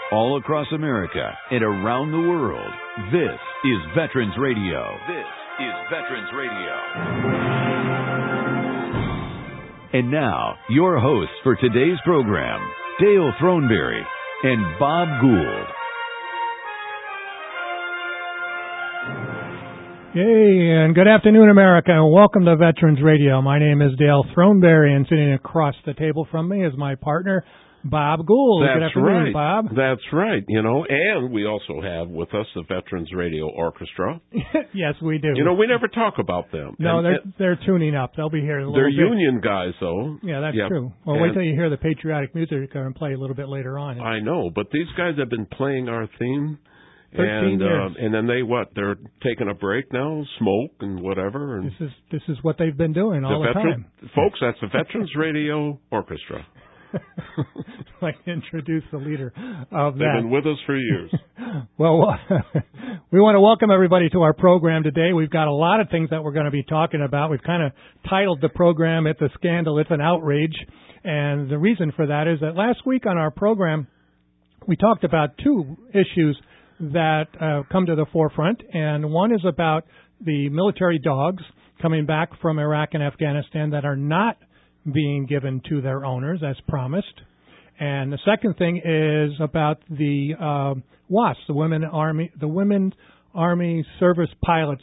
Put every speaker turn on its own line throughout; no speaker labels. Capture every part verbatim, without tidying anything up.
All across America and around the world, this is Veterans Radio. This is Veterans Radio. And now, your hosts for today's program, Dale Throneberry and Bob Gould.
Hey, and good afternoon, America, and welcome to Veterans Radio. My name is Dale Throneberry, and sitting across the table from me is my partner, Bob Gould.
That's
good afternoon,
right,
Bob.
That's right. You know, and we also have with us the Veterans Radio Orchestra.
Yes, we do.
You know, we never talk about them.
No,
and,
they're
and
they're tuning up. They'll be here in a little
they're
bit.
They're union guys, though.
Yeah, that's
yep.
true. Well,
and
wait till you hear the patriotic music going to play a little bit later on.
I know, but these guys have been playing our theme.
Thirteen
and
years.
Uh, and then they what? They're taking a break now, smoke and whatever. And
this is this is what they've been doing all
the
the
veteran,
time,
folks. That's the Veterans Radio Orchestra.
I introduce the leader of
They've
that.
They've been with us for years.
Well, we want to welcome everybody to our program today. We've got a lot of things that we're going to be talking about. We've kind of titled the program, It's a Scandal, It's an Outrage. And the reason for that is that last week on our program, we talked about two issues that uh, come to the forefront. And one is about the military dogs coming back from Iraq and Afghanistan that are not being given to their owners as promised. And the second thing is about the uh, W A S, the Women Army, the Women Army Service Pilots.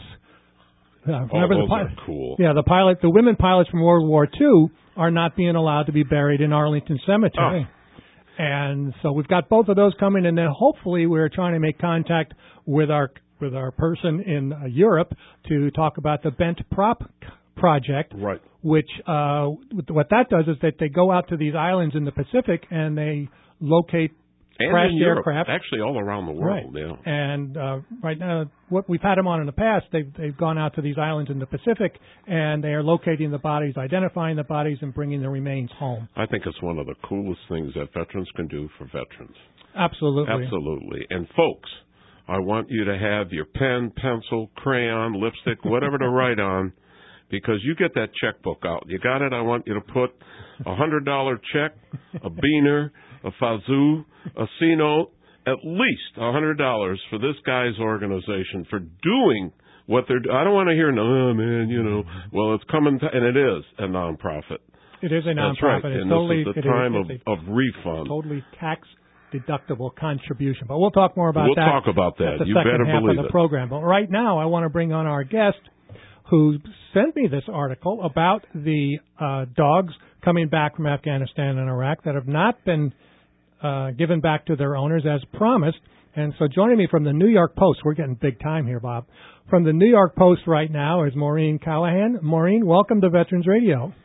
Uh,
oh,
remember
those
the pi-
are cool.
Yeah, the pilot, the women pilots from World War Two are not being allowed to be buried in Arlington Cemetery. Oh. And so we've got both of those coming, and then hopefully we're trying to make contact with our with our person in uh, Europe to talk about the Bent Prop project,
right?
Which uh, what that does is that they go out to these islands in the Pacific and they locate
and
crashed
in Europe,
aircraft,
actually all around the world.
Right.
Yeah.
And uh, right now, what we've had them on in the past, they've they've gone out to these islands in the Pacific and they are locating the bodies, identifying the bodies, and bringing the remains home.
I think it's one of the coolest things that veterans can do for veterans.
Absolutely.
Absolutely. And folks, I want you to have your pen, pencil, crayon, lipstick, whatever to write on. Because you get that checkbook out. You got it? I want you to put a one hundred dollar check, a beaner, a fazoo, a C-note, at least one hundred dollars for this guy's organization for doing what they're doing. I don't want to hear, no, man, you know, well, it's coming, to, and it is a nonprofit.
It is a nonprofit.
That's right.
It's
and
totally,
this is the
it
time
is,
of, of refund.
Totally tax deductible contribution. But we'll talk more about
we'll
that.
We'll talk about that.
At the
You
second
better
half
believe
of the
it.
program. But right now, I want to bring on our guest, who sent me this article about the uh, dogs coming back from Afghanistan and Iraq that have not been uh, given back to their owners as promised. And so joining me from the New York Post, we're getting big time here, Bob. From the New York Post right now is Maureen Callahan. Maureen, welcome to Veterans Radio.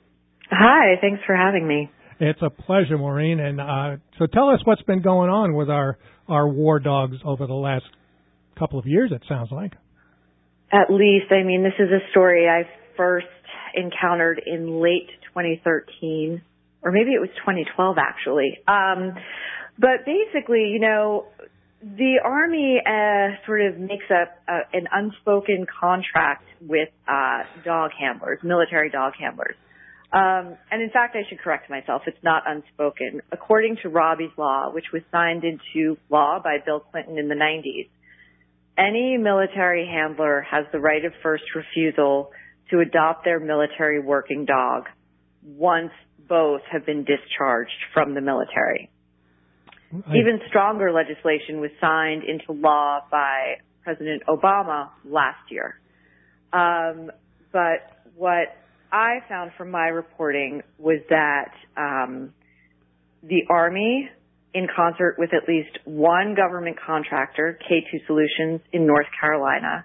Hi, thanks for having me.
It's a pleasure, Maureen. And uh, so tell us what's been going on with our, our war dogs over the last couple of years, it sounds like.
At least, I mean, this is a story I first encountered in late twenty thirteen, or maybe it was twenty twelve, actually. Um, but basically, you know, the Army uh, sort of makes up uh, an unspoken contract with uh, dog handlers, military dog handlers. Um, and in fact, I should correct myself. It's not unspoken. According to Robbie's Law, which was signed into law by Bill Clinton in the nineties, any military handler has the right of first refusal to adopt their military working dog once both have been discharged from the military. I... Even stronger legislation was signed into law by President Obama last year. Um, but what I found from my reporting was that um, the Army, in concert with at least one government contractor, K two Solutions in North Carolina,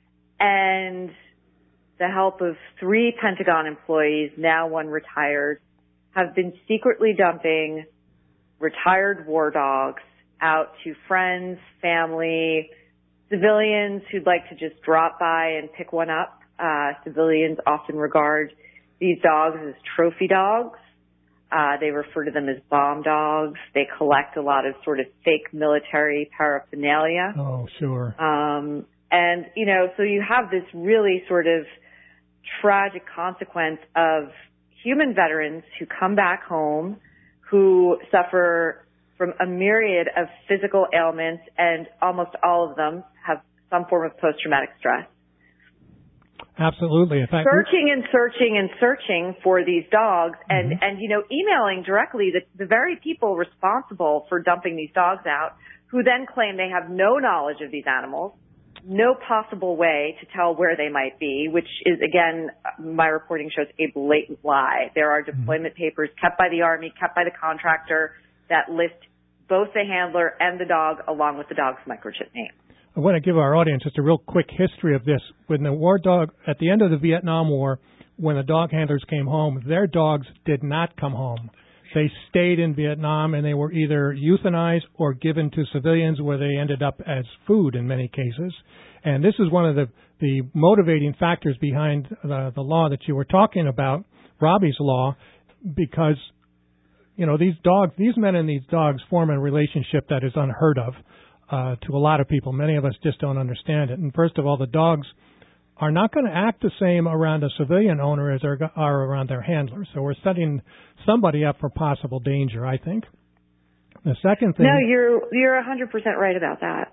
and the help of three Pentagon employees, now one retired, have been secretly dumping retired war dogs out to friends, family, civilians who'd like to just drop by and pick one up. Uh, civilians often regard these dogs as trophy dogs. Uh, they refer to them as bomb dogs. They collect a lot of sort of fake military paraphernalia.
Oh, sure.
Um, and, you know, so you have this really sort of tragic consequence of human veterans who come back home, who suffer from a myriad of physical ailments, and almost all of them have some form of post-traumatic stress.
Absolutely. In fact,
searching and searching and searching for these dogs, and, mm-hmm. and you know, emailing directly the, the very people responsible for dumping these dogs out, who then claim they have no knowledge of these animals, no possible way to tell where they might be, which is, again, my reporting shows a blatant lie. There are deployment mm-hmm. papers kept by the Army, kept by the contractor, that list both the handler and the dog along with the dog's microchip name.
I want to give our audience just a real quick history of this. When the war dog, at the end of the Vietnam War, when the dog handlers came home, their dogs did not come home. They stayed in Vietnam, and they were either euthanized or given to civilians, where they ended up as food in many cases. And this is one of the, the motivating factors behind the, the law that you were talking about, Robbie's law, because, you know, these dogs, these men and these dogs form a relationship that is unheard of uh, to a lot of people. Many of us just don't understand it. And first of all, the dogs are not going to act the same around a civilian owner as they are around their handlers. So we're setting somebody up for possible danger, I think. The second thing...
No, you're you're one hundred percent right about that.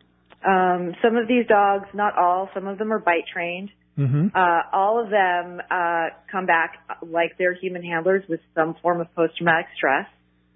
Um, some of these dogs, not all, some of them are bite trained. Mm-hmm. Uh, all of them uh, come back like their human handlers with some form of post-traumatic stress.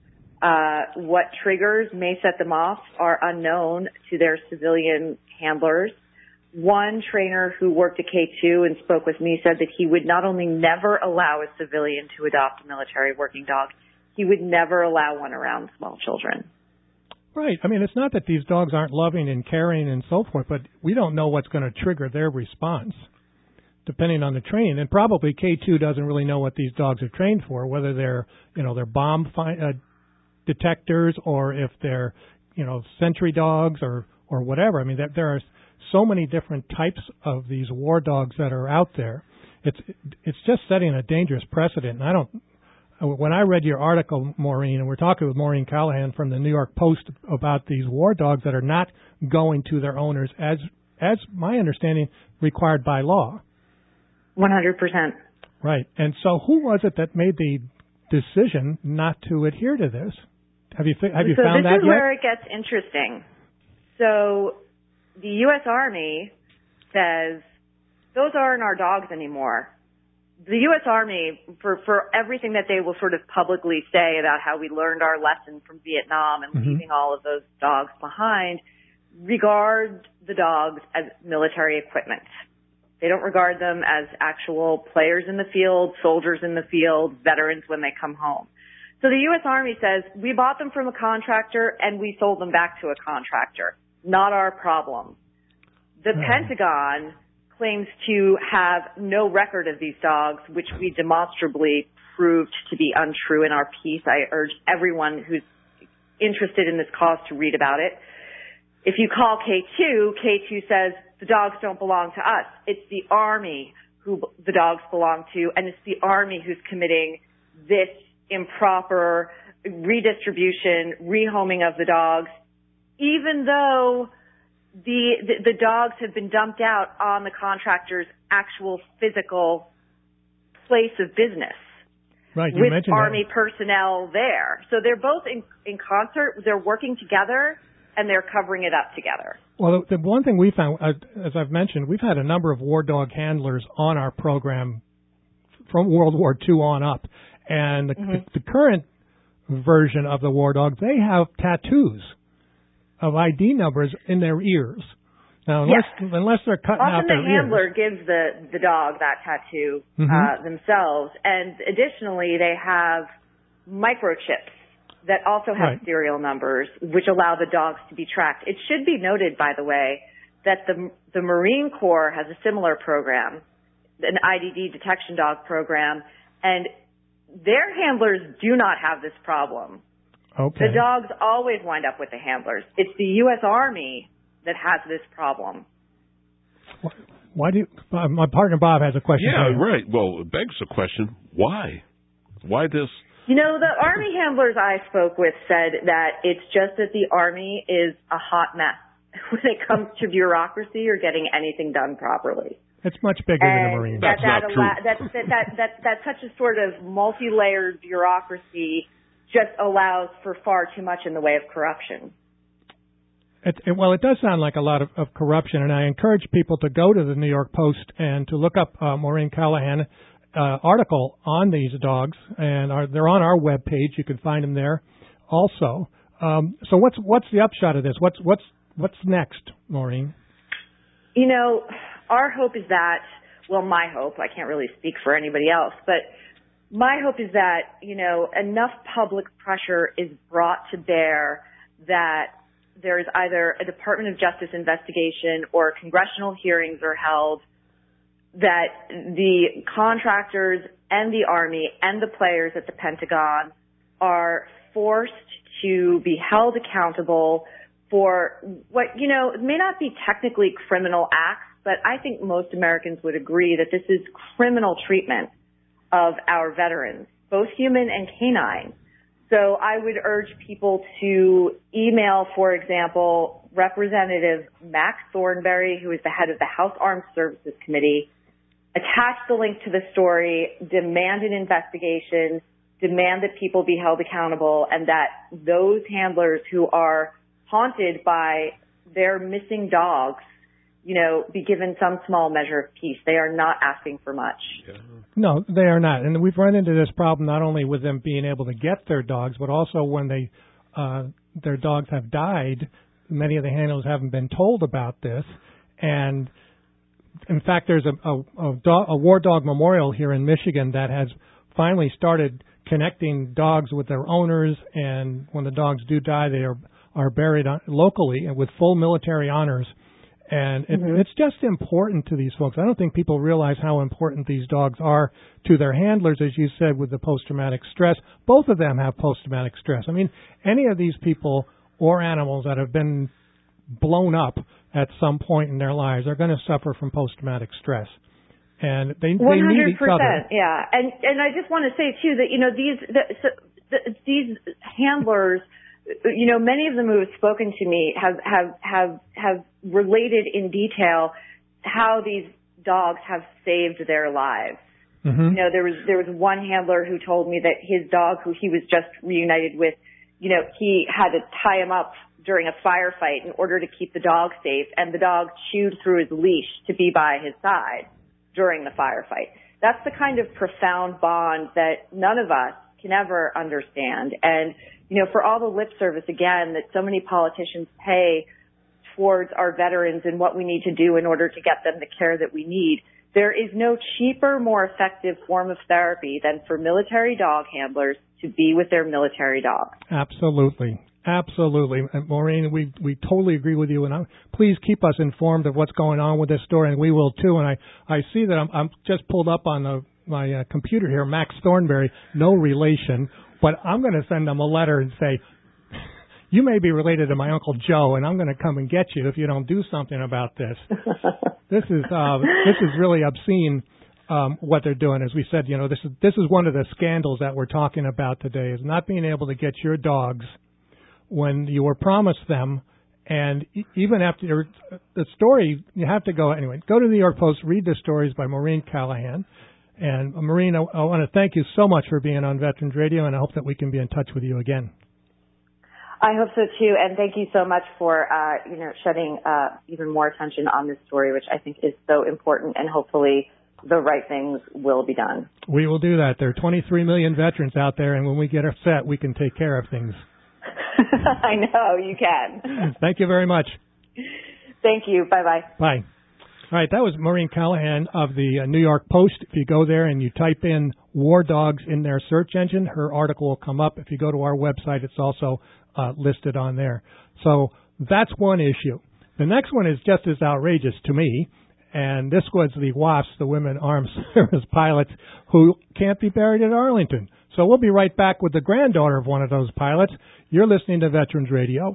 Uh, what triggers may set them off are unknown to their civilian handlers. One trainer who worked at K two and spoke with me said that he would not only never allow a civilian to adopt a military working dog, he would never allow one around small children.
Right. I mean, it's not that these dogs aren't loving and caring and so forth, but we don't know what's going to trigger their response, depending on the training. And probably K two doesn't really know what these dogs are trained for, whether they're, you know, they're bomb fi- uh, detectors, or if they're, you know, sentry dogs or, or whatever. I mean, there, there are so many different types of these war dogs that are out there. It's it's just setting a dangerous precedent. And I don't. When I read your article, Maureen, and we're talking with Maureen Callahan from the New York Post about these war dogs that are not going to their owners, as as my understanding, required by law.
One hundred percent.
Right. And so, who was it that made the decision not to adhere to this? Have you have you
so
found that yet?
So this is where it gets interesting. So the U S Army says, those aren't our dogs anymore. The U S Army, for, for everything that they will sort of publicly say about how we learned our lesson from Vietnam and mm-hmm. leaving all of those dogs behind, regard the dogs as military equipment. They don't regard them as actual players in the field, soldiers in the field, veterans when they come home. So the U S Army says, we bought them from a contractor and we sold them back to a contractor. Not our problem. The oh. Pentagon claims to have no record of these dogs, which we demonstrably proved to be untrue in our piece. I urge everyone who's interested in this cause to read about it. If you call K two, K two says the dogs don't belong to us. It's the Army who the dogs belong to, and it's the Army who's committing this improper redistribution, rehoming of the dogs, even though the, the the dogs have been dumped out on the contractor's actual physical place of business.
Right, you
with
mentioned
Army
that.
personnel there. So they're both in, in concert. They're working together, and they're covering it up together.
Well, the, the one thing we found, uh, as I've mentioned, we've had a number of war dog handlers on our program from World War Two on up. And the, mm-hmm. the, the current version of the war dog, they have tattoos of I D numbers in their ears. Now, unless
yes.
unless they're cutting
Often
out their ears.
Often the handler gives the, the dog that tattoo
mm-hmm.
uh, themselves. And additionally, they have microchips that also have right. serial numbers, which allow the dogs to be tracked. It should be noted, by the way, that the the Marine Corps has a similar program, an I D D detection dog program, and their handlers do not have this problem.
Okay.
The dogs always wind up with the handlers. It's the U S Army that has this problem.
Why, why do you, uh, my partner Bob has a question.
Yeah, right. Well, it begs the question, why? Why this?
You know, the Army handlers I spoke with said that it's just that the Army is a hot mess when it comes to bureaucracy or getting anything done properly.
It's much bigger
and
than the Marines.
That,
that's
that
not true.
That's, that, that, that, that's such a sort of multi-layered bureaucracy just allows for far too much in the way of corruption.
It, it, well, it does sound like a lot of, of corruption, and I encourage people to go to the New York Post and to look up uh, Maureen Callahan uh, article on these dogs, and are, they're on our webpage. You can find them there also. Um, so what's what's the upshot of this? What's what's what's next, Maureen?
You know, our hope is that, well, my hope, I can't really speak for anybody else, but my hope is that, you know, enough public pressure is brought to bear that there is either a Department of Justice investigation or congressional hearings are held, that the contractors and the Army and the players at the Pentagon are forced to be held accountable for what, you know, may not be technically criminal acts, but I think most Americans would agree that this is criminal treatment of our veterans, both human and canine. So I would urge people to email, for example, Representative Max Thornberry, who is the head of the House Armed Services Committee, attach the link to the story, demand an investigation, demand that people be held accountable, and that those handlers who are haunted by their missing dogs, you know, be given some small measure of peace. They are not asking for much.
No, they are not. And we've run into this problem not only with them being able to get their dogs, but also when they uh, their dogs have died, many of the handlers haven't been told about this. And, in fact, there's a, a, a, dog, a war dog memorial here in Michigan that has finally started connecting dogs with their owners, and when the dogs do die, they are, are buried locally and with full military honors. And it, mm-hmm. it's just important to these folks. I don't think people realize how important these dogs are to their handlers, as you said, with the post-traumatic stress. Both of them have post-traumatic stress. I mean, any of these people or animals that have been blown up at some point in their lives are going to suffer from post-traumatic stress. And they, they need each other.
Yeah. And, and I just want to say, too, that, you know, these, the, so, the, these handlers, you know, many of them who have spoken to me have, have, have, have related in detail how these dogs have saved their lives. Mm-hmm. You know, there was, there was one handler who told me that his dog, who he was just reunited with, you know, he had to tie him up during a firefight in order to keep the dog safe, and the dog chewed through his leash to be by his side during the firefight. That's the kind of profound bond that none of us can ever understand. And, you know, for all the lip service, again, that so many politicians pay towards our veterans and what we need to do in order to get them the care that we need, there is no cheaper, more effective form of therapy than for military dog handlers to be with their military dogs.
Absolutely. Absolutely. And Maureen, we we totally agree with you. And I'm, please keep us informed of what's going on with this story, and we will too. And I, I see that I'm, I'm just pulled up on the, my uh, computer here, Max Thornberry, no relation, but I'm going to send them a letter and say, you may be related to my Uncle Joe, and I'm going to come and get you if you don't do something about this. This is uh, this is really obscene. Um, what they're doing. As we said, you know, this is this is one of the scandals that we're talking about today, is not being able to get your dogs when you were promised them. And even after the story, you have to go anyway. Go to the New York Post, read the stories by Maureen Callahan. And uh, Maureen, I, I want to thank you so much for being on Veterans Radio, and I hope that we can be in touch with you again.
I hope so too, and thank you so much for uh, you know shedding uh, even more attention on this story, which I think is so important, and hopefully the right things will be done.
We will do that. There are twenty-three million veterans out there, and when we get upset, we can take care of things.
I know, you can.
Thank you very much.
Thank you. Bye-bye.
Bye. All right, that was Maureen Callahan of the uh, New York Post. If you go there and you type in war dogs in their search engine, her article will come up. If you go to our website, it's also uh, listed on there. So that's one issue. The next one is just as outrageous to me, and this was the W A S P, the Women Armed Service Pilots, who can't be buried at Arlington. So we'll be right back with the granddaughter of one of those pilots. You're listening to Veterans Radio.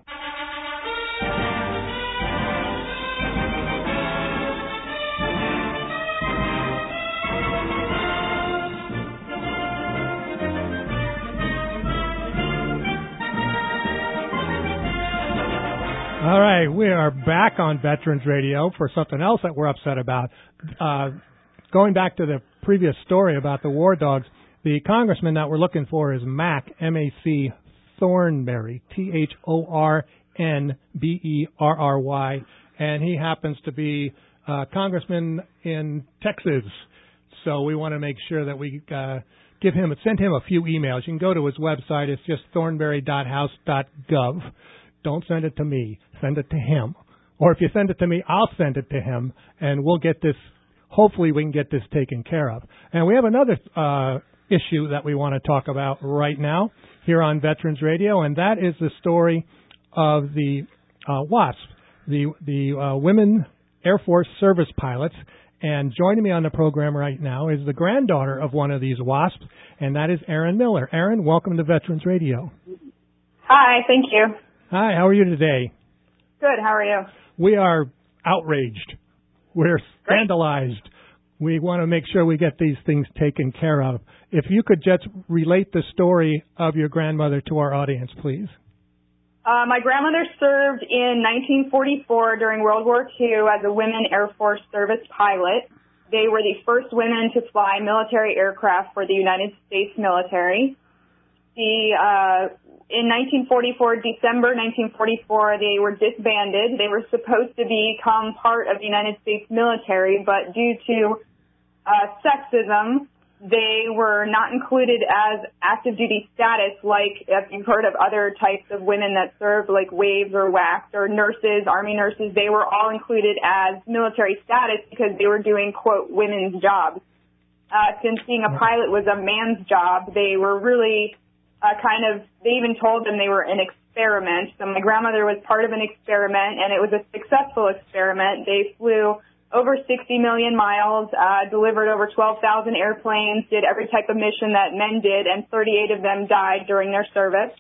All right, we are back on Veterans Radio for something else that we're upset about. Uh, going back to the previous story about the war dogs, The congressman that we're looking for is Mac, M A C Thornberry, T H O R N B E R R Y, and he happens to be a congressman in Texas. So we want to make sure that we uh, give him, send him a few emails. You can go to his website. It's just thornberry dot house dot gov. Don't send it to me. Send it to him. Or if you send it to me, I'll send it to him, and we'll get this, hopefully we can get this taken care of. And we have another uh, issue that we want to talk about right now here on Veterans Radio, and that is the story of the uh, WASP, the, the uh, Women Air Force Service Pilots. And joining me on the program right now is the granddaughter of one of these WASPs, and that is Erin Miller. Erin, welcome to Veterans Radio.
Hi, thank you.
Hi, how are you today?
Good, how are you?
We are outraged. We're scandalized. We want to make sure we get these things taken care of. If you could just relate the story of your grandmother to our audience, please.
Uh, my grandmother served in nineteen forty-four during World War Two as a Women Air Force Service pilot. They were the first women to fly military aircraft for the United States military. The, uh, in nineteen forty-four, December nineteen forty-four, they were disbanded. They were supposed to become part of the United States military, but due to uh, sexism, they were not included as active duty status, like if you've heard of other types of women that served, like WAVES or WACs or nurses, Army nurses. They were all included as military status because they were doing, quote, women's jobs. Uh, since being a pilot was a man's job, they were really uh, kind of, they even told them they were an experiment. So my grandmother was part of an experiment, and it was a successful experiment. They flew over sixty million miles, uh, delivered over twelve thousand airplanes, did every type of mission that men did, and thirty-eight of them died during their service.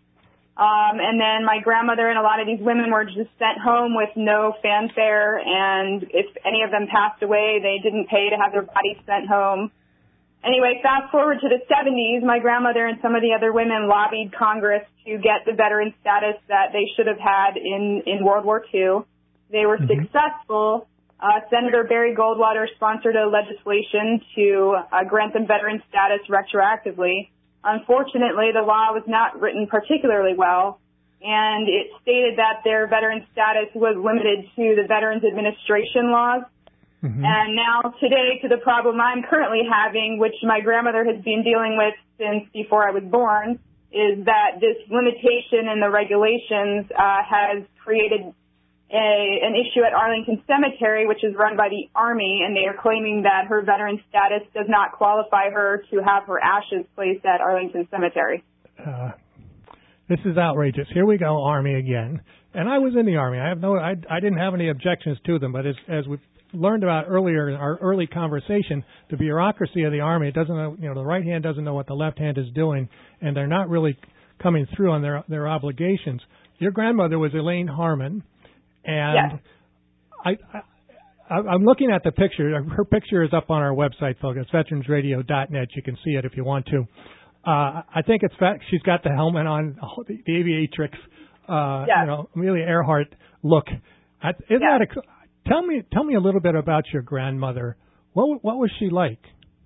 Um, and then my grandmother and a lot of these women were just sent home with no fanfare, and if any of them passed away, they didn't pay to have their bodies sent home. Anyway, fast forward to the seventies, my grandmother and some of the other women lobbied Congress to get the veteran status that they should have had in, in World War Two. They were mm-hmm. successful. Uh, Senator Barry Goldwater sponsored a legislation to uh, grant them veteran status retroactively. Unfortunately, the law was not written particularly well, and it stated that their veteran status was limited to the Veterans Administration laws. Mm-hmm. And now today, to the problem I'm currently having, which my grandmother has been dealing with since before I was born, is that this limitation in the regulations uh, has created A, an issue at Arlington Cemetery, which is run by the Army, and they are claiming that her veteran status does not qualify her to have her ashes placed at Arlington Cemetery.
Uh, this is outrageous. Here we go, Army again. And I was in the Army. I have no, I, I didn't have any objections to them, but as, as we've learned about earlier in our early conversation, the bureaucracy of the Army, it doesn't know, you know, the right hand doesn't know what the left hand is doing, and they're not really coming through on their their obligations. Your grandmother was Elaine Harmon. And
yes.
I, I, I'm looking at the picture. Her picture is up on our website, folks. It's veterans radio dot net. You can see it if you want to. Uh, I think it's fact she's got the helmet on, the, the aviatrix, uh,
yes.
you know, Amelia Earhart look. I, isn't
yes.
that a, tell me, tell me a little bit about your grandmother. What, what was she like?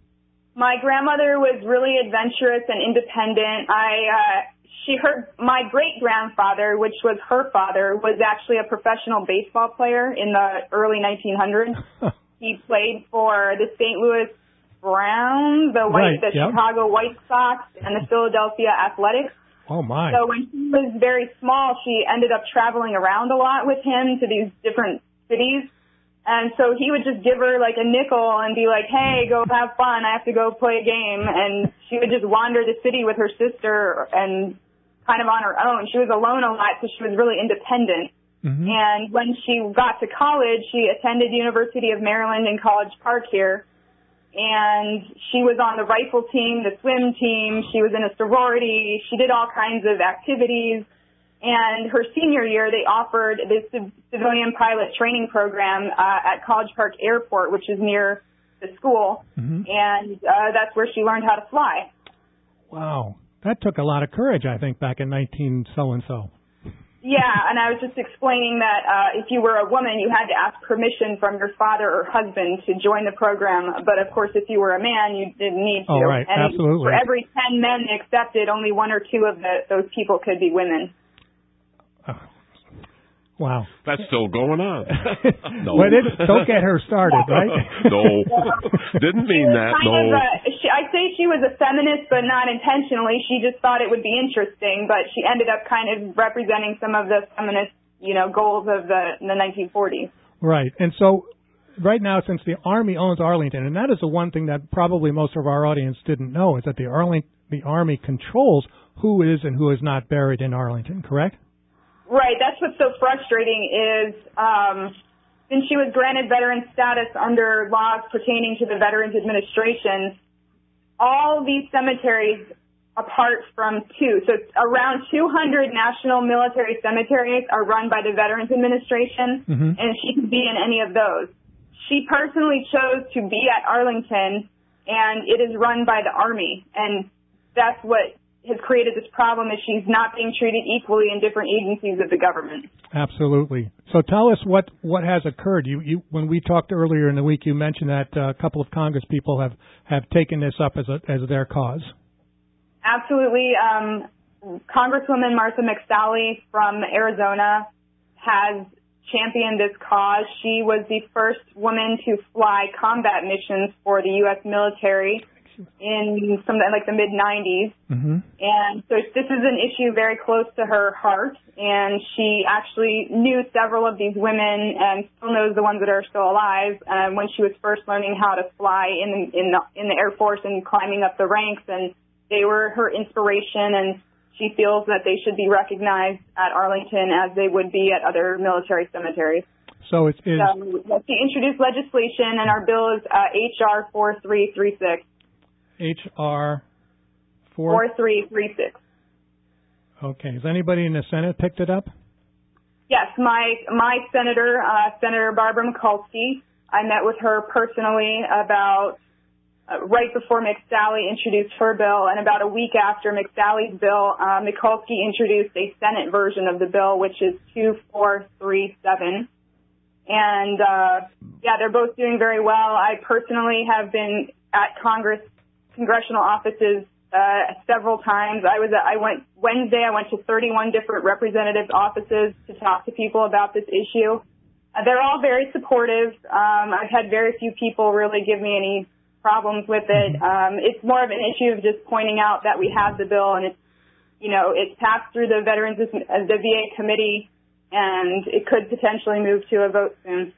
My grandmother was really adventurous and independent. I, uh, She, her, my great-grandfather, which was her father, was actually a professional baseball player in the early nineteen hundreds. He played for the Saint Louis Browns, the, White,
right,
the
yep.
Chicago White Sox, and the Philadelphia Athletics.
Oh, my.
So when she was very small, she ended up traveling around a lot with him to these different cities. And so he would just give her like a nickel and be like, hey, go have fun. I have to go play a game. And she would just wander the city with her sister and kind of on her own. She was alone a lot, so she was really independent. Mm-hmm. And when she got to college, she attended University of Maryland in College Park here. And she was on the rifle team, the swim team. She was in a sorority. She did all kinds of activities. And her senior year, they offered this civilian pilot training program uh, at College Park Airport, which is near the school. Mm-hmm. And uh, that's where she learned how to fly.
Wow. That took a lot of courage, I think, back in nineteen so and so.
Yeah, and I was just explaining that uh, if you were a woman, you had to ask permission from your father or husband to join the program. But, of course, if you were a man, you didn't need to.
Oh, right,
and
absolutely.
For every ten men accepted, only one or two of the, those people could be women.
Oh. Wow.
That's still going on. No.
Well, it, don't get her started, right?
No. Didn't mean that,
kind
no.
Of a, she, I'd say she was a feminist, but not intentionally. She just thought it would be interesting, but she ended up kind of representing some of the feminist, you know, goals of the, the nineteen forties.
Right. And so right now, since the Army owns Arlington, and that is the one thing that probably most of our audience didn't know, is that the, Arling, the Army controls who is and who is not buried in Arlington, correct?
Right. That's what's so frustrating is um, since she was granted veteran status under laws pertaining to the Veterans Administration, all these cemeteries, apart from two, so around two hundred national military cemeteries are run by the Veterans Administration, mm-hmm. and she could be in any of those. She personally chose to be at Arlington, and it is run by the Army, and that's what has created this problem is she's not being treated equally in different agencies of the government.
Absolutely. So tell us what, what has occurred. You, you, when we talked earlier in the week, you mentioned that uh, a couple of Congress people have, have taken this up as a, as their cause.
Absolutely. Um, Congresswoman Martha McSally from Arizona has championed this cause. She was the first woman to fly combat missions for the U S military in some like the mid nineties, mm-hmm. and so this is an issue very close to her heart. And she actually knew several of these women, and still knows the ones that are still alive. Um, when she was first learning how to fly in in the in the Air Force and climbing up the ranks, and they were her inspiration. And she feels that they should be recognized at Arlington as they would be at other military cemeteries.
So it's
so she introduced legislation, and our bill is uh, H R four three three six.
H R four
four three three six.
Okay. Has anybody in the Senate picked it up?
Yes, my my senator, uh, Senator Barbara Mikulski. I met with her personally about uh, right before McSally introduced her bill, and about a week after McSally's bill, uh, Mikulski introduced a Senate version of the bill, which is two four three seven. And uh, yeah, they're both doing very well. I personally have been at Congress. Congressional offices uh, several times. I was at, I went Wednesday. I went to thirty-one different representatives' offices to talk to people about this issue. Uh, they're all very supportive. Um, I've had very few people really give me any problems with it. Um, it's more of an issue of just pointing out that we have the bill, and it's you know it's passed through the Veterans uh, the V A committee, and it could potentially move to a vote soon.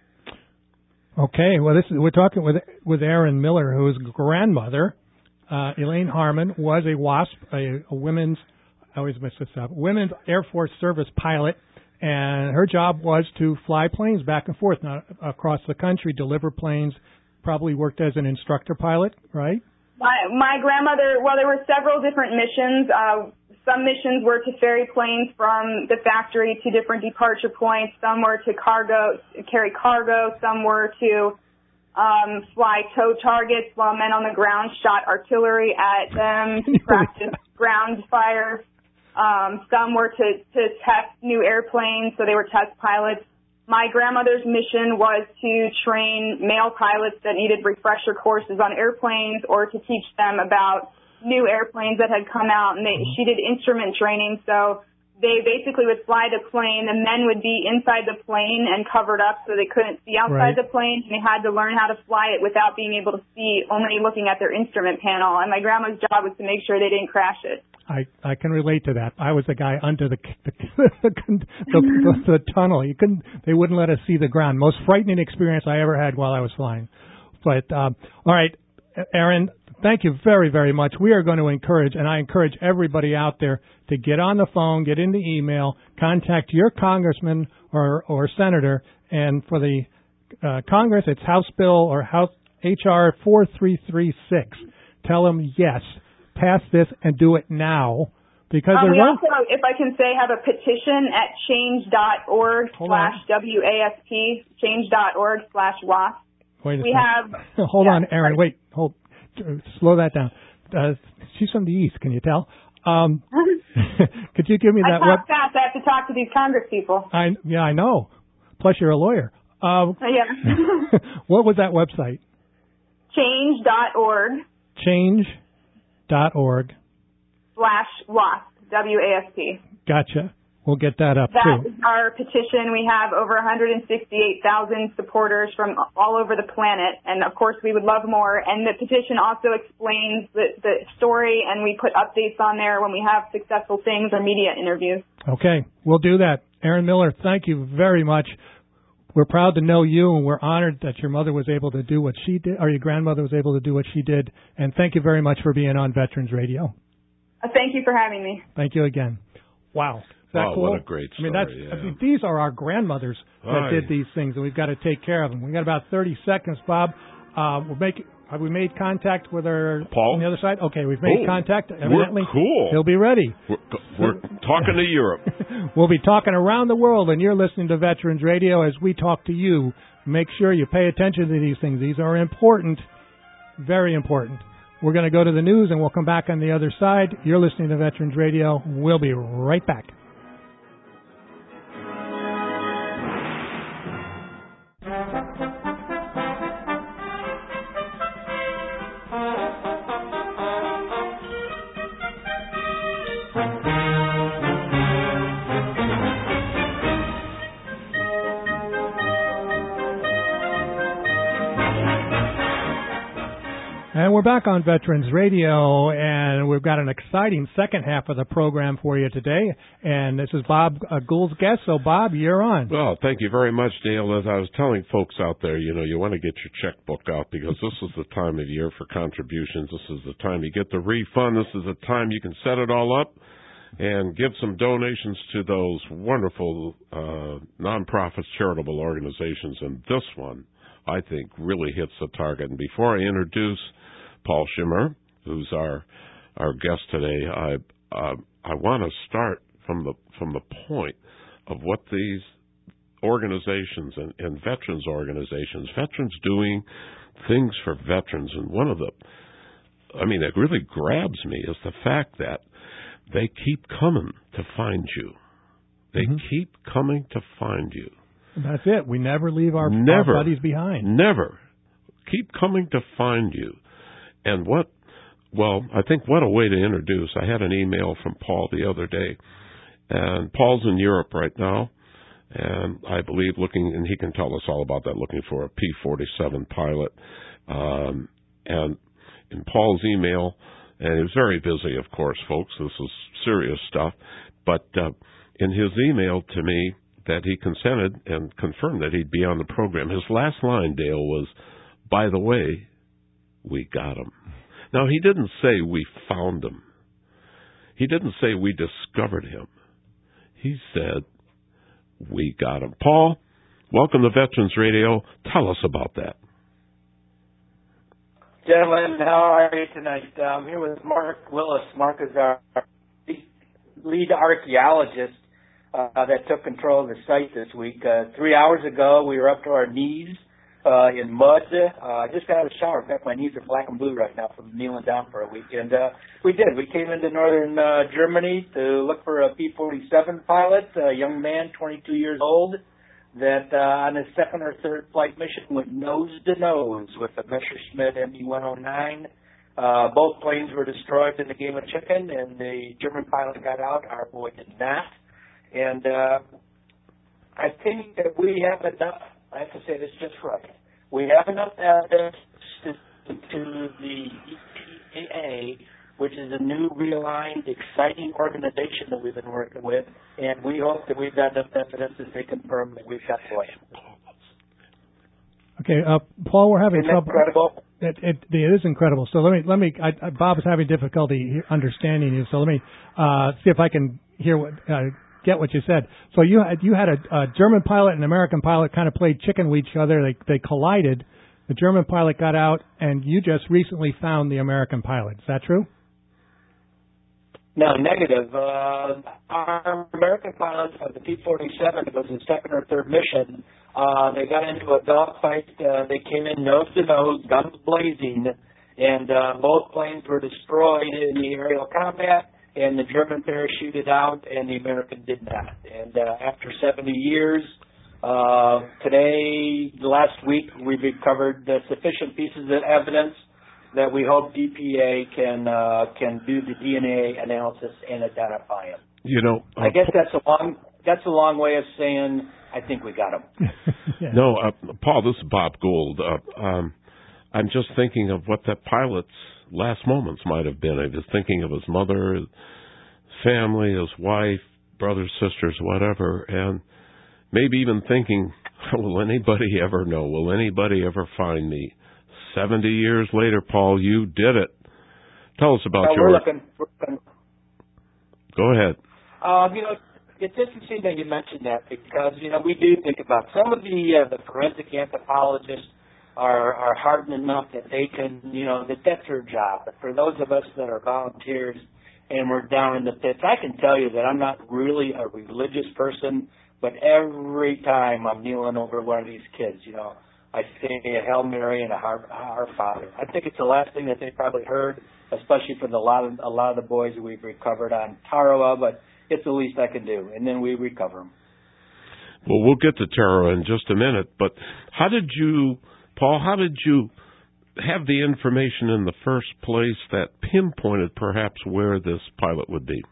Okay. Well, this is, we're talking with with Erin Miller, whose grandmother. Uh, Elaine Harmon was a WASP, a, a women's, I always mess this up, women's Air Force service pilot, and her job was to fly planes back and forth not, across the country, deliver planes, probably worked as an instructor pilot, right?
My, my grandmother, well, there were several different missions. Uh, some missions were to ferry planes from the factory to different departure points. Some were to cargo, carry cargo. Some were to Um, fly tow targets while men on the ground shot artillery at them to practice ground fire. Um, some were to, to test new airplanes, so they were test pilots. My grandmother's mission was to train male pilots that needed refresher courses on airplanes or to teach them about new airplanes that had come out. And they, she did instrument training, so they basically would fly the plane. The men would be inside the plane and covered up so they couldn't see outside right. the plane. And they had to learn how to fly it without being able to see, only looking at their instrument panel. And my grandma's job was to make sure they didn't crash it.
I, I can relate to that. I was the guy under the the, the, the, the, the tunnel. You couldn't. They wouldn't let us see the ground. Most frightening experience I ever had while I was flying. But um, all right, Erin, thank you very, very much. We are going to encourage, and I encourage everybody out there to get on the phone, get in the email, contact your congressman or, or senator. And for the uh, Congress, it's House Bill or House H R four three three six. Tell them, yes, pass this and do it now. Because
um, we
one...
also, if I can say, have a petition at change.org slash W A S P, change.org slash WASP.
Wait a
we
second.
have.
Hold
yeah,
on, Erin. Wait, hold. Slow that down. Uh, she's from the East. Can you tell? Um, Could you give me that?
I
web-
talk fast. I have to talk to these Congress people.
I yeah, I know. Plus, you're a lawyer. Uh,
yeah.
What was that website?
Change dot org.
Change dot org.
Slash WASP. W A S P.
Gotcha. We'll get that up,
That
too.
is our petition. We have over one hundred sixty-eight thousand supporters from all over the planet, and of course we would love more. And the petition also explains the, the story, and we put updates on there when we have successful things or media interviews.
Okay, we'll do that. Erin Miller, thank you very much. We're proud to know you, and we're honored that your mother was able to do what she did, or your grandmother was able to do what she did. And thank you very much for being on Veterans Radio.
Uh, thank you for having me.
Thank you again. Wow. Is that
oh,
cool?
What a great story.
I mean, that's,
yeah.
I mean, these are our grandmothers that
Aye.
did these things, and we've got to take care of them. We've got about thirty seconds, Bob. Uh, we'll make, have we made contact with our
Paul?
on the other side? Okay, we've made
oh,
contact. Evidently,
we're cool.
He'll be ready.
We're, we're talking to Europe.
We'll be talking around the world, and you're listening to Veterans Radio as we talk to you. Make sure you pay attention to these things. These are important, very important. We're going to go to the news, and we'll come back on the other side. You're listening to Veterans Radio. We'll be right back. And we're back on Veterans Radio, and we've got an exciting second half of the program for you today. And this is Bob uh, Gould's guest. So, Bob, you're on.
Well, thank you very much, Dale. As I was telling folks out there, you know, you want to get your checkbook out because this is the time of year for contributions. This is the time you get the refund. This is the time you can set it all up and give some donations to those wonderful uh, nonprofits, charitable organizations. And this one, I think, really hits the target. And before I introduce Paul Schimmer, who's our our guest today, I uh, I want to start from the from the point of what these organizations and, and veterans organizations, veterans doing things for veterans, and one of the, I mean, it really grabs me is the fact that they keep coming to find you. They mm-hmm. keep coming to find you.
That's it. We never leave our,
never,
our buddies behind.
Never. Keep coming to find you. And what, well, I think what a way to introduce. I had an email from Paul the other day, and Paul's in Europe right now, and I believe looking, and he can tell us all about that, looking for a P forty-seven pilot. Um, and in Paul's email, and he was very busy, of course, folks. This is serious stuff. But uh, in his email to me, that he consented and confirmed that he'd be on the program. His last line, Dale, was, by the way, we got him. Now, he didn't say we found him. He didn't say we discovered him. He said we got him. Paul, welcome to Veterans Radio. Tell us about that.
Gentlemen, how are you tonight? I'm here with Mark Willis. Mark is our lead archaeologist Uh, that took control of the site this week. Uh, three hours ago, we were up to our knees uh, in mud. Uh, I just got out of the shower. In fact, my knees are black and blue right now from kneeling down for a week. And uh, we did. We came into northern uh, Germany to look for a P forty-seven pilot, a young man, twenty-two years old, that uh, on his second or third flight mission went nose to nose with a Messerschmitt M E one oh nine. Uh, both planes were destroyed in the game of chicken, and the German pilot got out. Our boy did not. And uh, I think that we have enough, I have to say this just right, we have enough evidence to, to the E P A, which is a new, realigned, exciting organization that we've been working with, and we hope that we've got enough evidence to say confirm that we've got the land.
Okay, uh, Paul, we're having
Isn't
trouble.
that incredible?
It, it, it is incredible. So let me, let me. I, I, Bob is having difficulty understanding you. So let me uh, see if I can hear what. Uh, get what you said. So you had you had a, a German pilot and an American pilot kind of played chicken with each other. They they collided. The German pilot got out, and you just recently found the American pilot. Is that true?
No, negative. Uh, our American pilot of the P forty-seven was his second or third mission. Uh, they got into a dogfight. Uh, they came in nose to nose, guns blazing, and uh, both planes were destroyed in the aerial combat. and the German parachuted out, and the American did not. And uh, after seventy years, uh, today, last week, we recovered uh, sufficient pieces of evidence that we hope D P A can uh, can do the D N A analysis and identify him.
You know, uh,
I guess that's a long that's a long way of saying I think we got him.
yeah. No, uh, Paul, this is Bob Gould. Uh, um, I'm just thinking of what that pilot's last moments might have been. I was thinking of his mother, his family, his wife, brothers, sisters, whatever, and maybe even thinking, will anybody ever know? Will anybody ever find me? Seventy years later, Paul, you did it. Tell us about
well,
your.
We're looking, we're looking.
Go ahead.
Um, you know, it's interesting that you mentioned that because you know we do think about some of the uh, the forensic anthropologists are are hardened enough that they can, you know, that that's their job. But for those of us that are volunteers and we're down in the pits, I can tell you that I'm not really a religious person, but every time I'm kneeling over one of these kids, you know, I say a Hail Mary and a Our, Our Father. I think it's the last thing that they probably heard, especially for the lot of a lot of the boys that we've recovered on Tarawa, but it's the least I can do, and then we recover them.
Well, we'll get to Tarawa in just a minute, but how did you, Paul, how did you have the information in the first place that pinpointed perhaps where this pilot would be?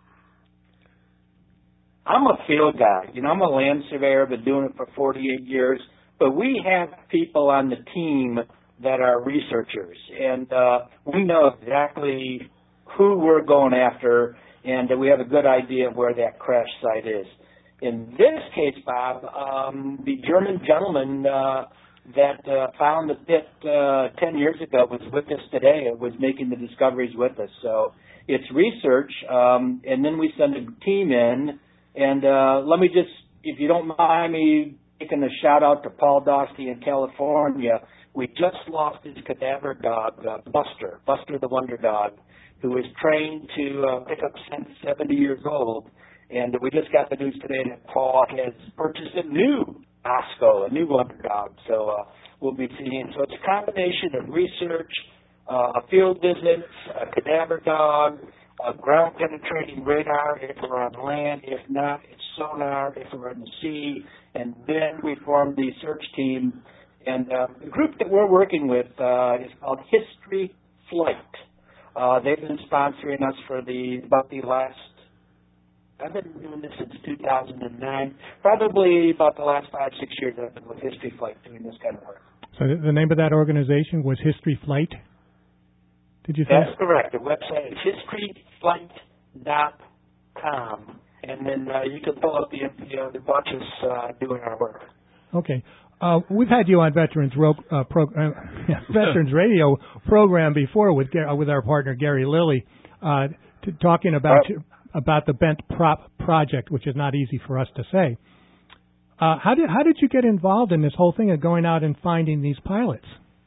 I'm a field guy. You know, I'm a land surveyor, been doing it for forty-eight years, but we have people on the team that are researchers, and uh, we know exactly who we're going after, and we have a good idea of where that crash site is. In this case, Bob, um, the German gentleman uh, that uh, found the pit uh, ten years ago was with us today. It was making the discoveries with us. So it's research, um, and then we send a team in. And uh, let me just, if you don't mind me making a shout-out to Paul Dostie in California, we just lost his cadaver dog, uh, Buster, Buster the Wonder Dog, who is trained to uh, pick up scent seventy years old. And we just got the news today that Paul has purchased a new Osco, a new Wonder Dog. So uh, we'll be seeing. So it's a combination of research, uh, a field visit, a cadaver dog, a ground-penetrating radar if we're on land. If not, it's sonar if we're in the sea. And then we form the search team. And uh, the group that we're working with uh, is called History Flight. Uh, they've been sponsoring us for the about the last, I've been doing this since two thousand nine, probably about the last five, six years I've been with History Flight doing this kind of work.
So the name of that organization was History Flight? Did you say?
That's correct. The website is history flight dot com, and then uh, you can pull up the info of the bunches uh, doing our work.
Okay. Uh, we've had you on Veterans Ro- uh, pro- uh, Veterans Radio program before with uh, with our partner Gary Lilly, uh, to, talking about right. about the Bent Prop project, which is not easy for us to say. Uh, how did how did you get involved in this whole thing of going out and finding these pilots?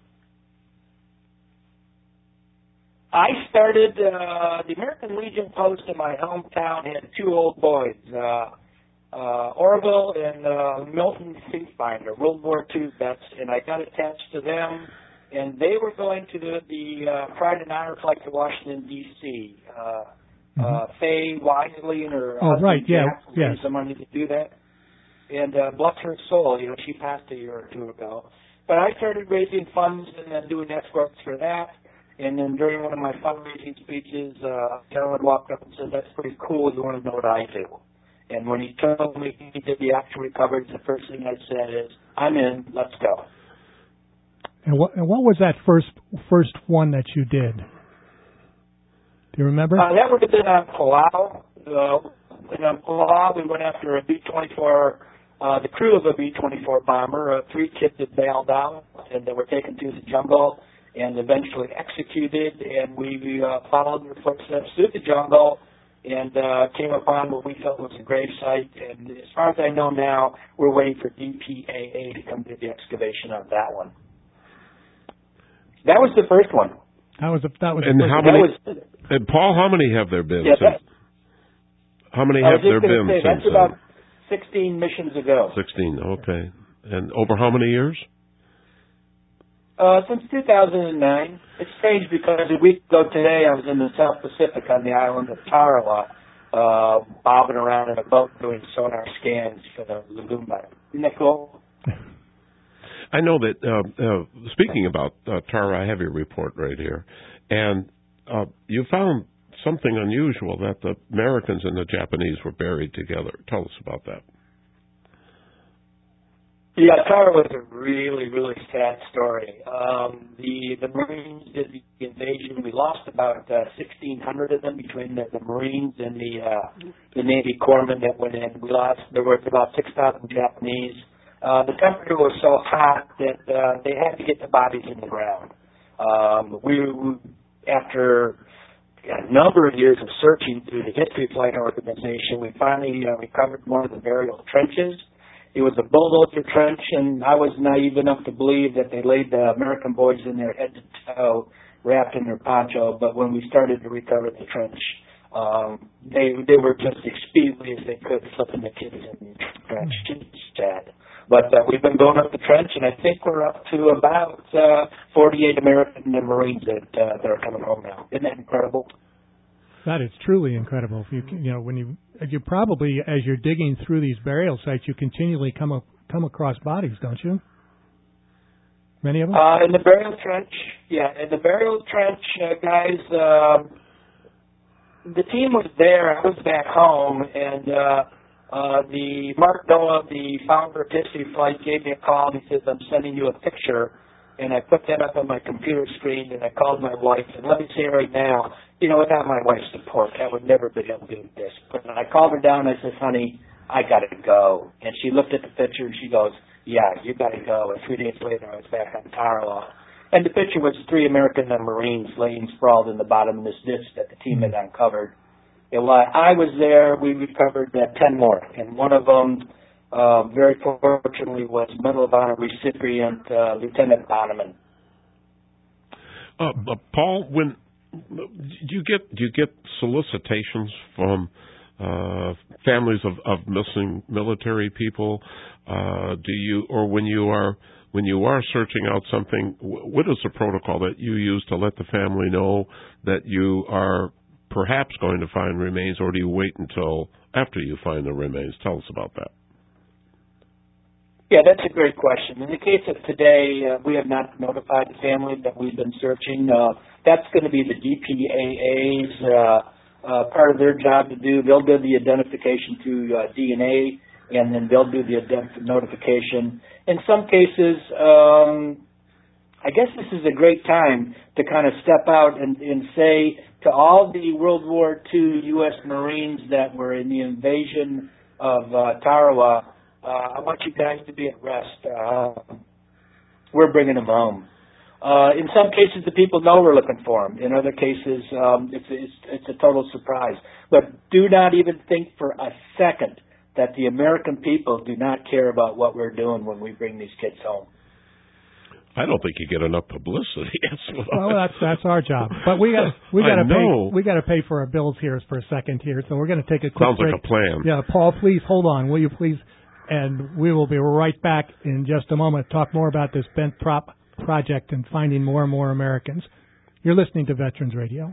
I started uh, the American Legion post in my hometown had two old boys. Uh, Uh, Orville and uh, Milton Thiefbinder, World War Two vets, and I got attached to them, and they were going to the, the uh, Pride and Honor flight to Washington, D C Uh, mm-hmm. uh, Faye Wisely and her
oh,
husband
right, yeah,
Jack
yes.
raised the money to do that. And uh, bless her soul, you know, she passed a year or two ago. But I started raising funds and then doing escorts for that. And then during one of my fundraising speeches, uh, a gentleman walked up and said, "That's pretty cool. You want to know what I do?" And when he told me he did the actual recoveries, the first thing I said is, "I'm in. Let's go."
And what, and what was that first first one that you did? Do you remember?
Uh, that would have been on Palau. Uh, and on Palau, we went after a B twenty-four, uh, the crew of a B twenty-four bomber. Uh, three kids had bailed out, and they were taken to the jungle and eventually executed. And we uh, followed their footsteps through the jungle and uh, came upon what we felt was a grave site. And as far as I know now, we're waiting for D P A A to come do the excavation of that one. That was the first one.
That was the, that was
and
the first
how
one.
many?
Was,
and Paul, how many have there been?
Yeah,
since, how many have there been
say,
since?
That's about sixteen missions ago.
Sixteen. Okay. And over how many years?
Uh, since two thousand nine. It's strange because a week ago today I was in the South Pacific on the island of Tarawa, uh, bobbing around in a boat doing sonar scans for the lagoon bottom. Isn't that cool?
I know that, uh, uh, speaking about uh, Tara, I have your report right here, and uh, you found something unusual, that the Americans and the Japanese were buried together. Tell us about that.
Yeah, Tara was a really, really sad story. Um, the the Marines did the invasion. We lost about uh, sixteen hundred of them between the, the Marines and the uh, the Navy corpsmen that went in. We lost. There were about six thousand Japanese. Uh, the temperature was so hot that uh, they had to get the bodies in the ground. Um, we, we after a number of years of searching through the History Flight Organization, we finally uh, recovered one of the burial trenches. It was a bulldozer trench, and I was naive enough to believe that they laid the American boys in there head to toe, wrapped in their poncho. But when we started to recover the trench, um, they they were just as speedily as they could flipping the kids in the trench. It's sad. But uh, we've been going up the trench, and I think we're up to about uh, forty-eight American Marines that uh, that are coming home now. Isn't that incredible?
That is truly incredible. If you you know when you you probably as you're digging through these burial sites, you continually come up, come across bodies, don't you? Many of them.
Uh, in the burial trench, yeah, in the burial trench, uh, guys. Uh, the team was there. I was back home, and. Uh, Uh, the Mark Noah, the founder of History Flight, gave me a call and he says, I'm sending you a picture. And I put that up on my computer screen and I called my wife. And let me say right now, you know, without my wife's support, I would never be able to do this. But when I called her down, I said, honey, I got to go. And she looked at the picture and she goes, yeah, you got to go. And three days later, I was back on Tarawa. And the picture was three American Marines laying sprawled in the bottom of this ditch that the team had uncovered. And while I was there, we recovered uh, ten more, and one of them, uh, very fortunately, was Medal of Honor recipient uh, Lieutenant Bonneman.
Uh, uh, Paul, when do you get do you get solicitations from uh, families of, of missing military people? Uh, do you, or when you are when you are searching out something, what is the protocol that you use to let the family know that you are perhaps going to find remains, or do you wait until after you find the remains? Tell us about that.
Yeah, that's a great question. In the case of today, uh, we have not notified the family that we've been searching. Uh, that's going to be the D P A A's uh, uh, part of their job to do. They'll do the identification through uh, D N A, and then they'll do the ident- notification. In some cases, um, I guess this is a great time to kind of step out and, and say to all the World War Two U S Marines that were in the invasion of uh, Tarawa, uh, I want you guys to be at rest. Uh, we're bringing them home. Uh, in some cases, the people know we're looking for them. In other cases, um, it's, it's, it's a total surprise. But do not even think for a second that the American people do not care about what we're doing when we bring these kids home.
I don't think you get enough publicity. That's
well, that's that's our job. But we got we got to pay we got to pay for our bills here for a second here. So we're going to take a quick
Sounds
break.
like a plan.
Yeah, Paul, please hold on, will you please? And we will be right back in just a moment to talk more about this Bent Prop project and finding more and more Americans. You're listening to Veterans Radio.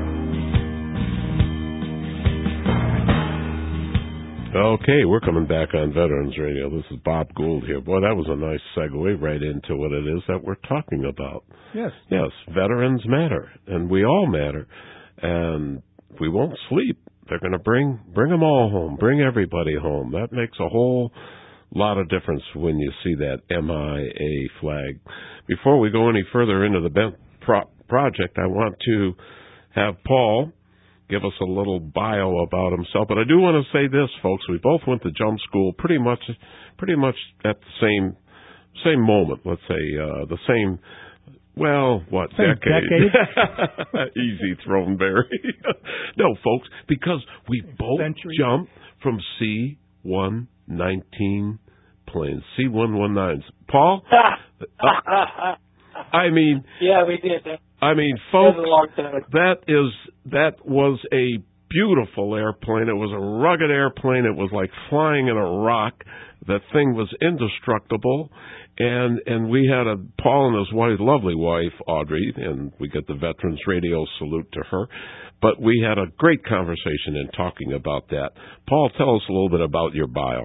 Okay, we're coming back on Veterans Radio. This is Bob Gould here. Boy, that was a nice segue right into what it is that we're talking about.
Yes.
Yes, veterans matter, and we all matter. And we won't sleep. They're going to bring bring them all home, bring everybody home. That makes a whole lot of difference when you see that M I A flag. Before we go any further into the Bent Prop project, I want to have Paul give us a little bio about himself. But I do want to say this, folks. We both went to jump school pretty much pretty much at the same same moment, let's say, uh, the same, well, what,
same
decade?
decade?
Easy, Throneberry. No, folks, because we both
Century.
jumped from C one nineteen planes, C one nineteens. Paul? uh, I mean...
Yeah, we did.
I mean, folks,
that,
that is that was a beautiful airplane. It was a rugged airplane. It was like flying in a rock. That thing was indestructible. And and we had a Paul and his wife, lovely wife, Audrey, and we get the Veterans Radio salute to her. But we had a great conversation in talking about that. Paul, tell us a little bit about your bio.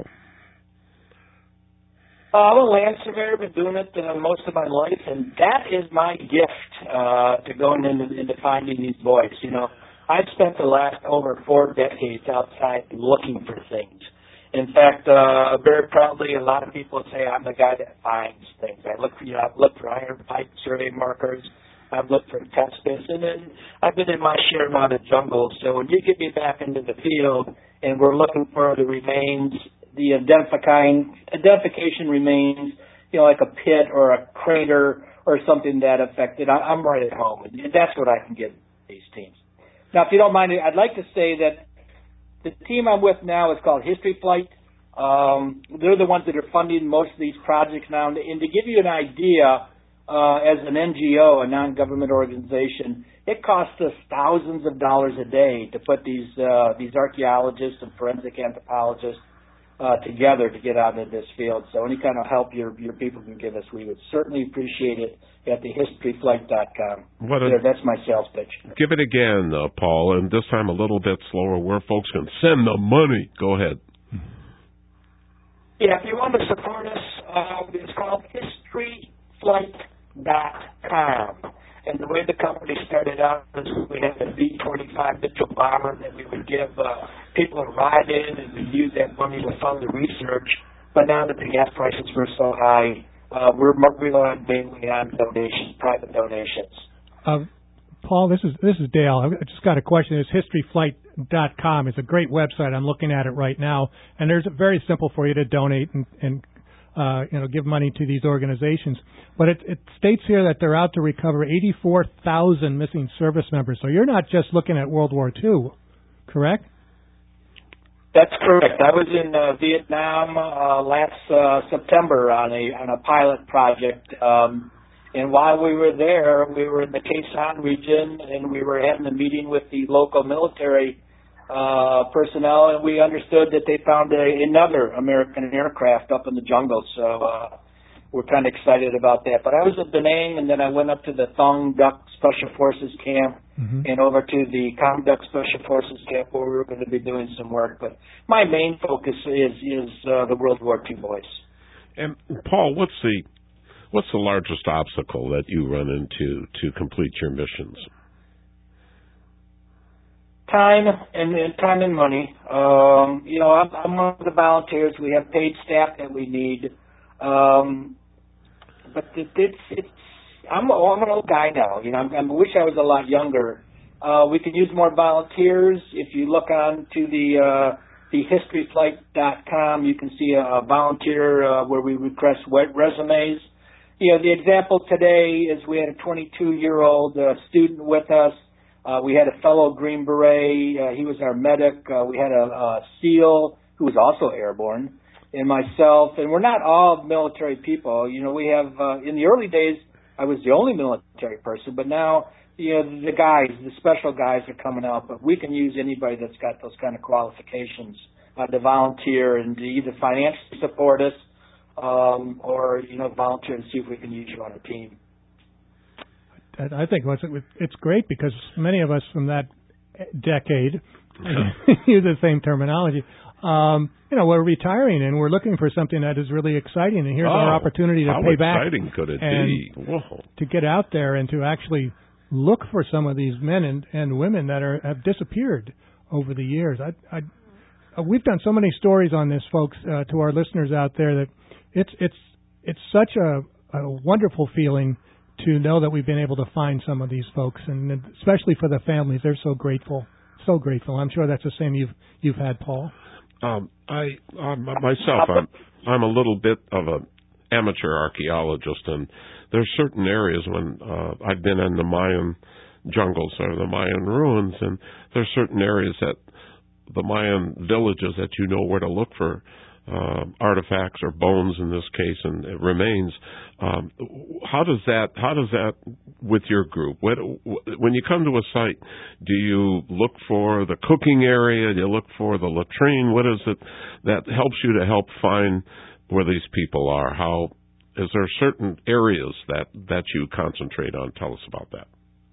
Uh, I'm a land surveyor. Been doing it uh, most of my life, and that is my gift uh, to going into, into finding these voids. You know, I've spent the last over four decades outside looking for things. In fact, uh, very proudly, a lot of people say I'm the guy that finds things. I look for, you know, I've looked for iron pipe survey markers. I've looked for test pits, and then I've been in my share amount of jungles. So when you get me back into the field and we're looking for the remains, the identifying identification remains, you know, like a pit or a crater or something that affected, I, I'm right at home, and that's what I can give these teams. Now, if you don't mind, I'd like to say that the team I'm with now is called History Flight. Um, they're the ones that are funding most of these projects now. And to give you an idea, uh, as an N G O, a non-government organization, it costs us thousands of dollars a day to put these uh, these archaeologists and forensic anthropologists uh, together to get out into this field. So any kind of help your your people can give us, we would certainly appreciate it at the history flight dot com.
What a,
there, that's my sales pitch.
Give it again, uh, Paul, and this time a little bit slower where folks can send the money. Go ahead.
Yeah, if you want to support us, uh, it's called history flight dot com. And the way the company started out is we had a B twenty-five Mitchell bomber that we would give uh, people a ride in, and we'd use that money to fund the research. But now that the gas prices were so high, uh, we're relying mainly on donations, private donations.
Uh, Paul, this is this is Dale. I just got a question. It's history flight dot com. It's a great website. I'm looking at it right now, and there's very simple for you to donate and, and uh, you know give money to these organizations. But it, it states here that they're out to recover eighty-four thousand missing service members. So you're not just looking at World War Two, correct?
That's correct. I was in uh, Vietnam uh, last uh, September on a on a pilot project. Um, And while we were there, we were in the Khe Sanh region, and we were having a meeting with the local military uh, personnel, and we understood that they found a, another American aircraft up in the jungle. So uh, we're kind of excited about that. But I was at Da Nang, and then I went up to the Thong Duc Special Forces Camp mm-hmm. and over to the Cam Duc Special Forces Camp where we were going to be doing some work. But my main focus is, is uh, the World War Two boys.
And, Paul, what's the What's the largest obstacle that you run into to complete your missions?
Time and, and time and money. Um, you know, I'm, I'm one of the volunteers. We have paid staff that we need. Um, but it, it's it's. I'm, I'm an old guy now. You know, I'm, I wish I was a lot younger. Uh, we could use more volunteers. If you look on to the uh, the history flight dot com, you can see a, a volunteer uh, where we request resumes. You know, the example today is we had a twenty-two-year-old uh, student with us. Uh, we had a fellow Green Beret. Uh, he was our medic. Uh, we had a, a SEAL who was also airborne, and myself. And we're not all military people. You know, we have, uh, in the early days, I was the only military person, but now, you know, the guys, the special guys are coming out. But we can use anybody that's got those kind of qualifications uh, to volunteer and to either financially support us, Um, or, you know, volunteer and see if we can use you on a team.
I think it's great because many of us from that decade use the same terminology. Um, you know, we're retiring and we're looking for something that is really exciting. And here's
oh,
our opportunity to pay back.
How exciting could it
and
be? Whoa.
To get out there and to actually look for some of these men and, and women that are have disappeared over the years. I, I, uh, we've done so many stories on this, folks, uh, to our listeners out there that It's it's it's such a, a wonderful feeling to know that we've been able to find some of these folks, and especially for the families, they're so grateful, so grateful. I'm sure that's the same you've you've had, Paul.
Um, I um, myself, I'm I'm a little bit of an amateur archaeologist, and there's certain areas when uh, I've been in the Mayan jungles or the Mayan ruins, and there's certain areas that the Mayan villages that you know where to look for uh, artifacts or bones in this case and it remains. Um, how does that? How does that with your group? What, when you come to a site, do you look for the cooking area? Do you look for the latrine? What is it that helps you to help find where these people are? How is there certain areas that that you concentrate on? Tell us about that.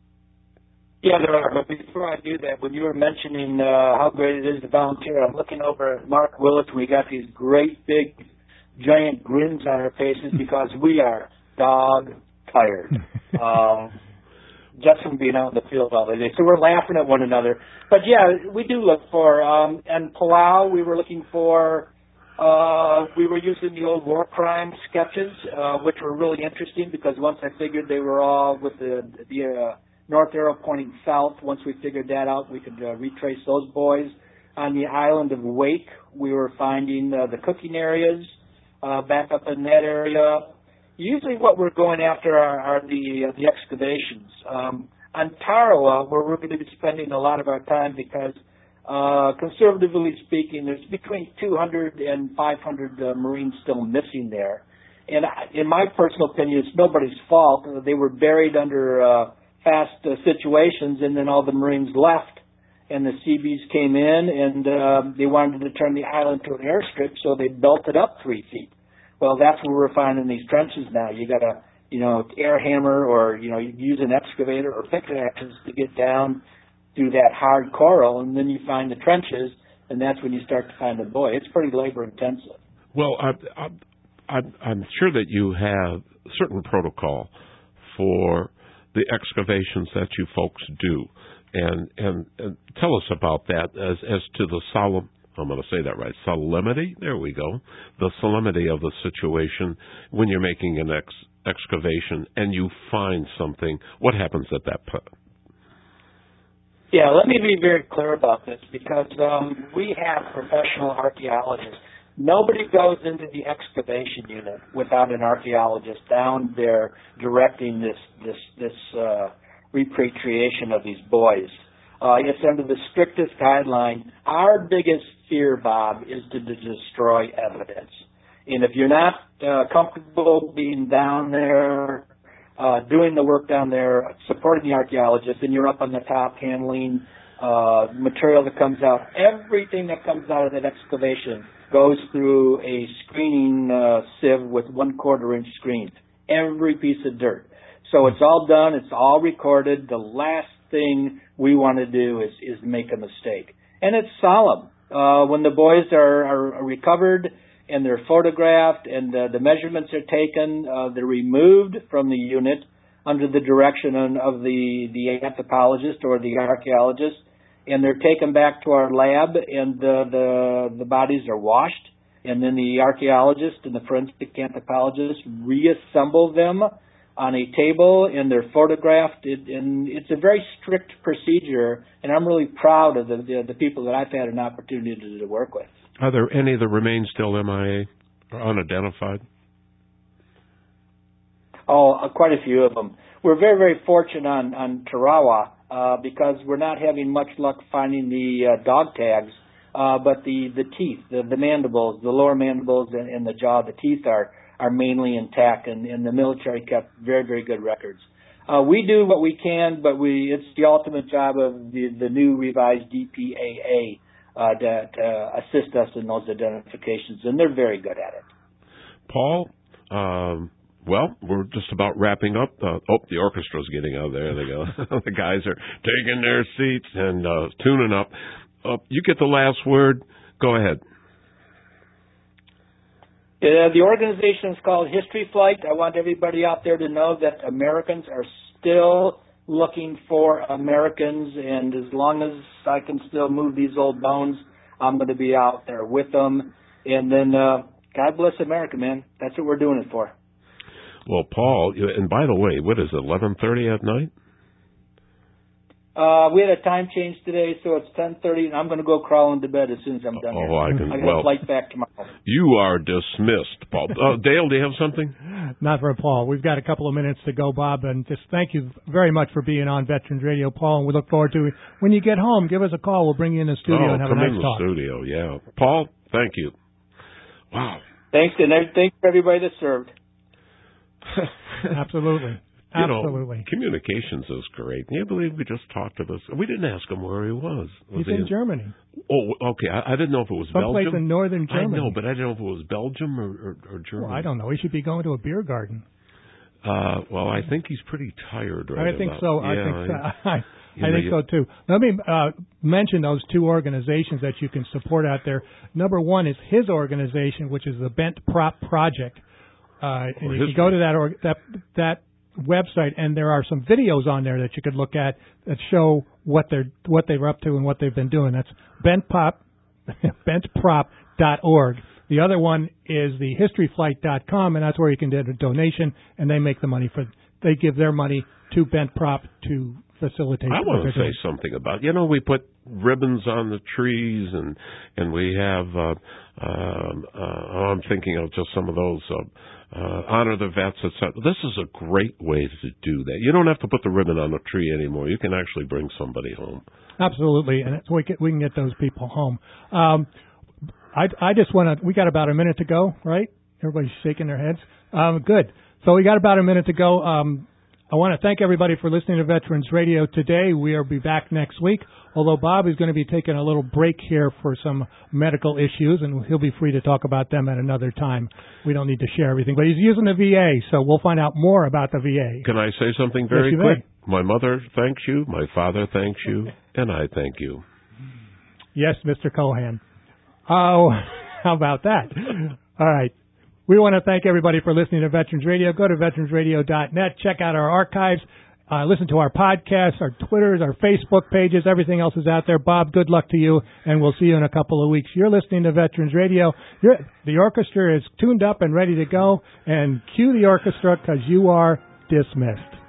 Yeah, there are. But before I do that, when you were mentioning uh, how great it is to volunteer, I'm looking over at Mark Willis, and we got these great big giant grins on our faces because we are dog tired. um, just from being out in the field all the day. So we're laughing at one another. But yeah, we do look for, um, and Palau, we were looking for, uh, we were using the old war crime sketches, uh, which were really interesting because once I figured they were all with the, the uh, north arrow pointing south, once we figured that out, we could uh, retrace those boys. On the island of Wake, we were finding uh, the cooking areas. Uh, back up in that area. Usually what we're going after are, are the uh, the excavations. Um, on Tarawa, where we're going to be spending a lot of our time because, uh, conservatively speaking, there's between two hundred and five hundred uh, Marines still missing there. And in my personal opinion, it's nobody's fault. They were buried under uh, fast uh, situations, and then all the Marines left. And the Seabees came in, and uh, they wanted to turn the island to an airstrip, so they built it up three feet. Well, that's what we're finding in these trenches now. You got to, you know, air hammer, or you know, you use an excavator or pickaxes to get down through that hard coral, and then you find the trenches, and that's when you start to find the boy. It's pretty labor intensive.
Well, I, I, I, I'm sure that you have certain protocol for the excavations that you folks do. And, and and tell us about that as as to the solemn, I'm going to say that right, solemnity, there we go, the solemnity of the situation when you're making an ex, excavation and you find something. What happens at that point?
Yeah, let me be very clear about this because um, we have professional archaeologists. Nobody goes into the excavation unit without an archaeologist down there directing this this this uh repatriation of these boys. Uh, it's under the strictest guideline. Our biggest fear, Bob, is to, to destroy evidence. And if you're not uh, comfortable being down there, uh, doing the work down there, supporting the archaeologists, and you're up on the top handling uh, material that comes out, everything that comes out of that excavation goes through a screening uh, sieve with one quarter inch screens. Every piece of dirt. So it's all done. It's all recorded. The last thing we want to do is, is make a mistake. And it's solemn. Uh, when the boys are, are recovered and they're photographed and uh, the measurements are taken, uh, they're removed from the unit under the direction of the, the anthropologist or the archaeologist, and they're taken back to our lab, and the, the, the bodies are washed, and then the archaeologist and the forensic anthropologist reassemble them on a table, and they're photographed, it, and it's a very strict procedure, and I'm really proud of the, the, the people that I've had an opportunity to, to work with.
Are there any that remain still M I A or unidentified?
Oh, uh, quite a few of them. We're very, very fortunate on, on Tarawa uh, because we're not having much luck finding the uh, dog tags, uh, but the, the teeth, the, the mandibles, the lower mandibles and, and the jaw, the teeth are are mainly intact, and, and the military kept very, very good records. Uh, we do what we can, but we it's the ultimate job of the, the new revised D P A A uh, to, to assist us in those identifications, and they're very good at it.
Paul, um, well, we're just about wrapping up. Uh, oh, the orchestra's getting out. There they go. The guys are taking their seats and uh, tuning up. Uh, you get the last word. Go ahead.
Uh, the organization is called History Flight. I want everybody out there to know that Americans are still looking for Americans, and as long as I can still move these old bones, I'm going to be out there with them. And then, uh, God bless America, man. That's what we're doing it for.
Well, Paul, and by the way, what is it, eleven thirty at night?
Uh, we had a time change today, so it's ten thirty, and I'm going to go crawling to bed as soon as I'm done.
Oh,
here.
I can.
I got
well,
a flight back tomorrow.
You are dismissed, Paul. Uh, Dale, do you have something?
Not for Paul. We've got a couple of minutes to go, Bob, and just thank you very much for being on Veterans Radio, Paul. And we look forward to it. When you get home, give us a call. We'll bring you in the studio
oh,
and have
come
a nice
in the
talk.
studio, yeah. Paul, thank you. Wow.
Thanks, and thanks to everybody that served.
Absolutely.
You
Absolutely.
know, communications is great. Can you believe we just talked to this? We didn't ask him where he was. was
He's
he
in,
in
Germany.
Oh, okay. I, I didn't know if it was
Someplace
Belgium.
in northern Germany.
I know, but I didn't know if it was Belgium or, or, or Germany.
Well, I don't know. He should be going to a beer garden.
Uh, well, I think he's pretty tired right
I think
about.
so. I
yeah,
think so. I,
you
I
know,
think
you,
so too. Let me uh, mention those two organizations that you can support out there. Number one is his organization, which is the Bent Prop Project. Uh, and you can go to that or that that website, and there are some videos on there that you could look at that show what they're what they're up to and what they've been doing. That's bent prop bent prop dot org. The other one is the history flight dot com, and that's where you can do a donation, and they make the money for. They give their money to Bent Prop to facilitate.
I want to say
doing.
something about. You know, we put ribbons on the trees, and and we have. Uh, um, uh, I'm thinking of just some of those. Uh, Uh, honor the vets, et cetera. This is a great way to do that. You don't have to put the ribbon on the tree anymore. You can actually bring somebody home.
Absolutely, and so we can, we can get those people home. Um, I, I just want to. We got about a minute to go, right? Everybody's shaking their heads. Um, good. So we got about a minute to go. Um, I want to thank everybody for listening to Veterans Radio today. We'll be back next week, although Bob is going to be taking a little break here for some medical issues, and he'll be free to talk about them at another time. We don't need to share everything, but he's using the V A, so we'll find out more about the V A.
Can I say something very
yes,
quick?
May.
My mother thanks you, my father thanks you, and I thank you.
Yes, Mister Cohan. Oh, how about that? All right. We want to thank everybody for listening to Veterans Radio. Go to veterans radio dot net. Check out our archives. Uh, listen to our podcasts, our Twitters, our Facebook pages. Everything else is out there. Bob, good luck to you, and we'll see you in a couple of weeks. You're listening to Veterans Radio. You're, the orchestra is tuned up and ready to go. And cue the orchestra because you are dismissed.